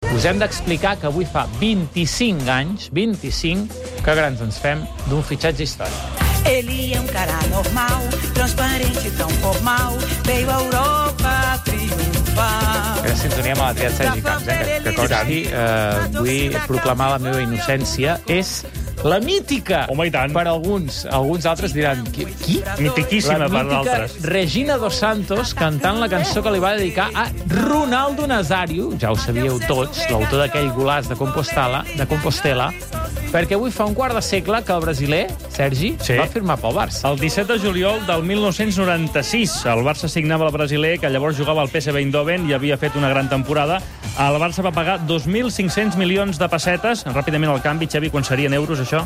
us hem d'explicar que avui fa 25 anys, 25, que grans ens fem d'un fitxatge històric. Ele é cara normal, transparente, tão formal, veio a Europa triomfar. Aquesta sintonia me l'ha triat Sergi Camps, que consti, vull proclamar la meva innocència. És la mítica, home, i tant, per alguns. Alguns altres diran, qui? Mitiquíssima per d'altres. La mítica Regina dos Santos cantant la cançó que li va dedicar a Ronaldo Nazario, ja ho sabíeu tots, l'autor d'aquell golaç de Compostela, perquè avui fa un quart de segle que el brasiler, Sergi, va firmar pel Barça. El 17 de juliol del 1996, el Barça signava el brasiler, que llavors jugava al PSV Eindhoven i havia fet una gran temporada. El Barça va pagar 2.500 milions de pessetes. Ràpidament el canvi, Xavi, quan serien euros, això?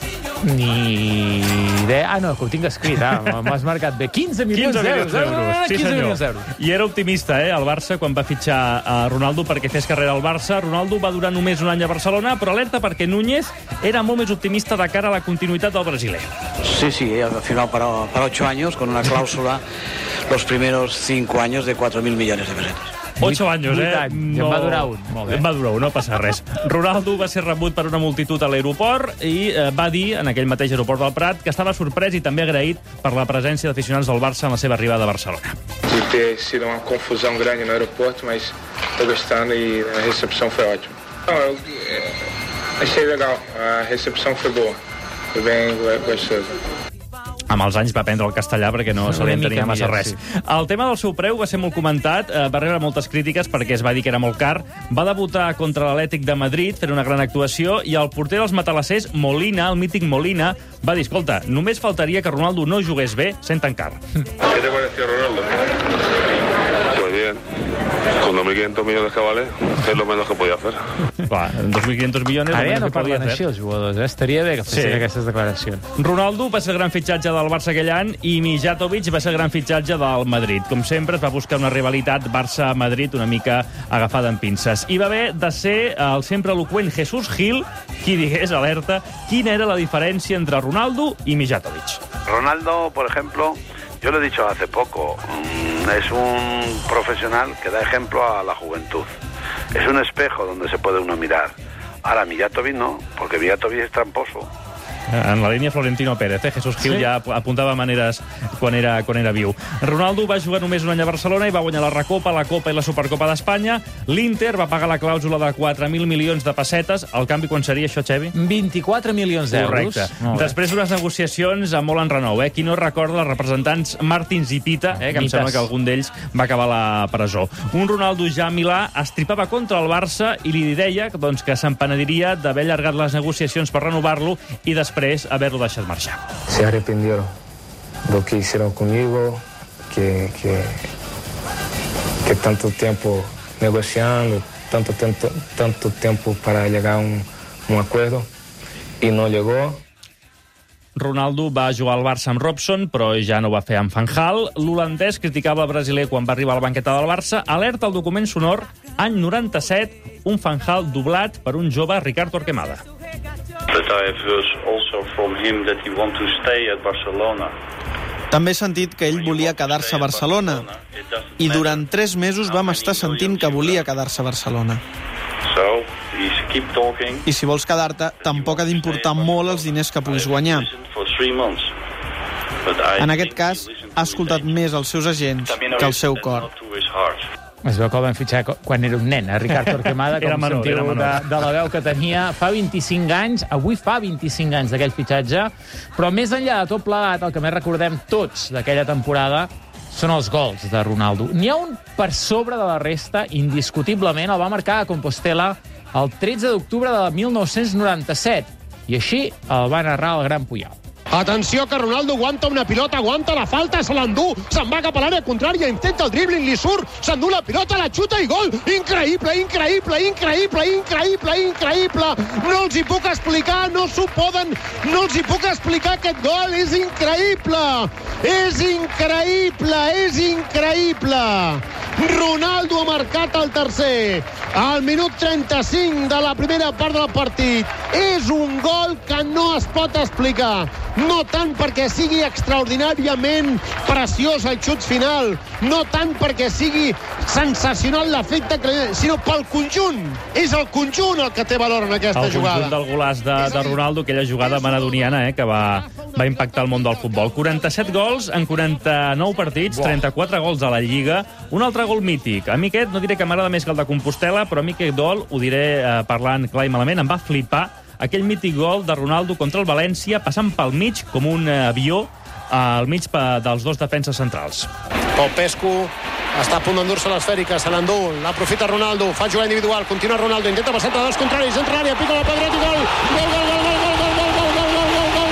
Ni idea. Ah, no, que ho tinc escrit. M'has marcat bé. 15 milions d'euros. Sí, 15 milions d'euros. I era optimista, el Barça, quan va fitxar a Ronaldo perquè fes carrera al Barça. Ronaldo va durar només un any a Barcelona, però alerta perquè Núñez era molt més optimista de cara a la continuïtat del brasiler. Sí, ha firmado para 8 años con una cláusula los primeros 5 años de 4.000 millones de pesetas. 8 anys, I en va durar un. Molt bé. En va durar un, no passa res. Ronaldo va ser rebut per una multitud a l'aeroport i va dir, en aquell mateix aeroport del Prat, que estava sorprès i també agraït per la presència d'aficionats del Barça en la seva arribada a Barcelona. De ter sido uma confusão grande no aeroporto, mas estou gostando e a recepção foi ótima. Eu achei legal, a recepção foi boa, foi bem gostoso. Amb els anys va aprendre el castellà perquè no se li entenia massa res. El tema del seu preu va ser molt comentat, va rebre moltes crítiques perquè es va dir que era molt car. Va debutar contra l'Atlètic de Madrid, fer una gran actuació, i el porter dels matalassers, Molina, el mític Molina, va dir, escolta, només faltaria que Ronaldo no jugués bé sent tan car. ¿Qué te pareció Ronaldo? Pues bien. Con 2.500 millones que vale, és lo menos que podia fer. Clar, 2.500 milions... Ara ja no parlen així els jugadors, Estaria bé que fessin aquestes declaracions. Ronaldo va ser el gran fitxatge del Barça aquell any i Mijatovic va ser el gran fitxatge del Madrid. Com sempre, es va buscar una rivalitat Barça-Madrid una mica agafada en pinces. I va haver de ser el sempre eloqüent Jesús Gil qui digués, alerta, quina era la diferència entre Ronaldo i Mijatovic. Ronaldo, por ejemplo, yo lo he dicho hace poco, es un profesional que da ejemplo a la juventud. Es un espejo donde se puede uno mirar. Ahora, Mijatovic no, porque Mijatovic es tramposo. En la línia Florentino Pérez, Jesús Gil ja apuntava maneres quan era viu. Ronaldo va jugar només un any a Barcelona i va guanyar la Recopa, la Copa i la Supercopa d'Espanya. L'Inter va pagar la clàusula de 4.000 milions de pessetes. El canvi quan seria això, Xavi? 24 milions d'euros. Correcte. Després d'unes negociacions amb molt enrenou. Qui no recorda els representants Martins i Pita, que em sembla que algun d'ells va acabar a la presó. Un Ronaldo ja a Milà estripava contra el Barça i li deia que se'n penediria d'haver allargat les negociacions per renovar-lo i després haver-lo deixat marxar. Se arrependieron de lo que hicieron conmigo, que tanto tiempo negociando, tanto tiempo para llegar a un acuerdo y no llegó. Ronaldo va jugar al Barça amb Robson, però ja no ho va fer amb Van Gaal. L'holandès criticava el brasiler quan va arribar a la banqueta del Barça. Alerta al document sonor, any 97, un Van Gaal doblat per un jove Ricard Torquemada. But I've heard also from him that he wants to stay at Barcelona. També he sentit que ell volia quedar-se a Barcelona i durant 3 mesos vam estar sentint que volia quedar-se a Barcelona. I si vols quedar-te, tampoc ha d'importar molt els diners que puguis guanyar. En aquest cas, ha escoltat més els seus agents que el seu cor. Es veu que el van fitxar quan era un nen, Ricard Torquemada, com sentiu de la veu que tenia. Fa 25 anys, avui fa 25 anys d'aquell fitxatge, però més enllà de tot plegat, el que més recordem tots d'aquella temporada són els gols de Ronaldo. N'hi ha un per sobre de la resta, indiscutiblement, el va marcar a Compostela el 13 d'octubre de 1997, i així el va narrar el gran Puyol. Atenció que Ronaldo aguanta una pilota, aguanta la falta, se l'endú, se'n va cap a l'àrea contrària, intenta el dribbling, li surt, s'endú la pilota, la xuta i gol! Increïble, increïble, increïble, increïble, increïble! No els hi puc explicar, no s'ho poden, no els hi puc explicar aquest gol, és increïble! És increïble, és increïble! Ronaldo ha marcat el tercer al minut 35 de la primera part del partit. És un gol que no es pot explicar. no tant perquè sigui extraordinàriament preciós el xut final, no tant perquè sigui sensacional l'efecte, sinó pel conjunt. És el conjunt el que té valor en aquesta jugada. El conjunt del golaç de Ronaldo, aquella jugada maradoniana que va impactar el món del futbol. 47 gols en 49 partits, 34 gols a la Lliga, un altre gol mític. A mi aquest, no diré que m'agrada més que el de Compostela, però a mi aquest gol, ho diré parlant clar i malament, em va flipar aquell mític gol de Ronaldo contra el València, passant pel mig com un avió al mig dels dos defenses centrals. Popescu està a punt d'endur-se l'esfèrica, se l'endú, l'aprofita Ronaldo, fa jugada individual, continua Ronaldo, intenta passar entre dos contraris, entra l'àrea, pica la Pedret i gol! Gol, gol, gol, gol, gol, gol, gol, gol, gol, gol, gol,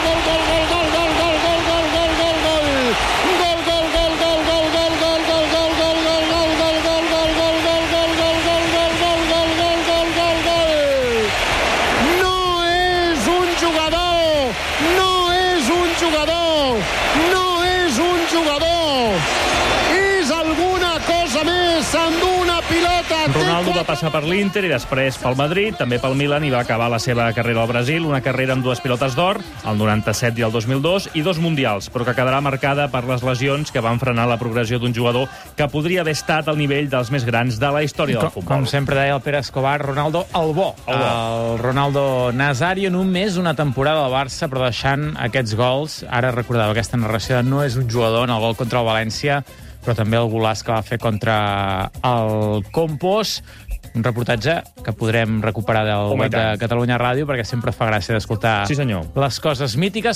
Ronaldo va passar per l'Inter i després pel Madrid, també pel Milan, i va acabar la seva carrera al Brasil, una carrera amb 2 pilotes d'or, el 97 i el 2002, i 2 mundials, però que quedarà marcada per les lesions que van frenar la progressió d'un jugador que podria haver estat al nivell dels més grans de la història del futbol. Com sempre deia el Pere Escobar, Ronaldo el bo. El Ronaldo Nazario, només una temporada al Barça, però deixant aquests gols. Ara recordava aquesta narració de no és un jugador en el gol contra el València, però també el golaç que va fer contra el Campos. Un reportatge que podrem recuperar del web de Catalunya Ràdio, perquè sempre fa gràcia d'escoltar les coses mítiques.